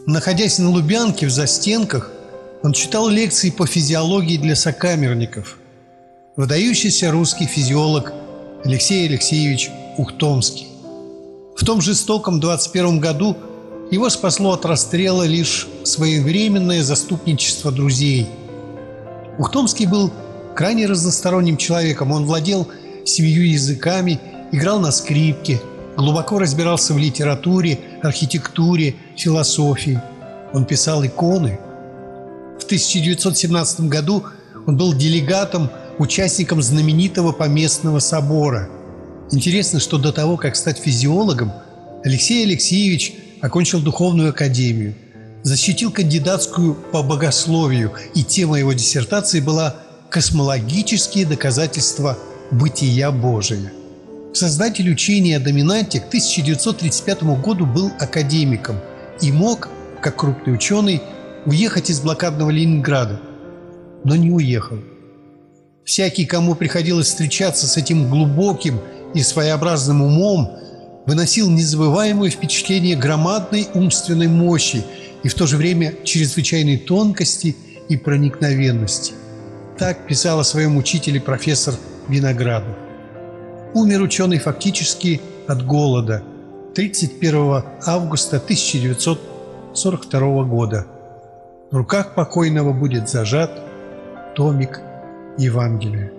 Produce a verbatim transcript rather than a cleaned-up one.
Находясь на Лубянке в застенках, он читал лекции по физиологии для сокамерников. Выдающийся русский физиолог Алексей Алексеевич Ухтомский. В том жестоком двадцать первом году его спасло от расстрела лишь своевременное заступничество друзей. Ухтомский был крайне разносторонним человеком. Он владел семью языками, играл на скрипке, глубоко разбирался в литературе, архитектуре, философии. Он писал иконы. В тысяча девятьсот семнадцатом году он был делегатом, участником знаменитого Поместного собора. Интересно, что до того, как стать физиологом, Алексей Алексеевич окончил духовную академию, защитил кандидатскую по богословию, и тема его диссертации была «Космологические доказательства бытия Божия». Создатель учения о доминанте к тысяча девятьсот тридцать пятому году был академиком и мог, как крупный ученый, уехать из блокадного Ленинграда, но не уехал. Всякий, кому приходилось встречаться с этим глубоким и своеобразным умом, выносил незабываемое впечатление громадной умственной мощи и в то же время чрезвычайной тонкости и проникновенности. Так писал о своем учителе профессор Виноградов. Умер ученый фактически от голода тридцать первого августа тысяча девятьсот сорок второго года. В руках покойного будет зажат томик Евангелия.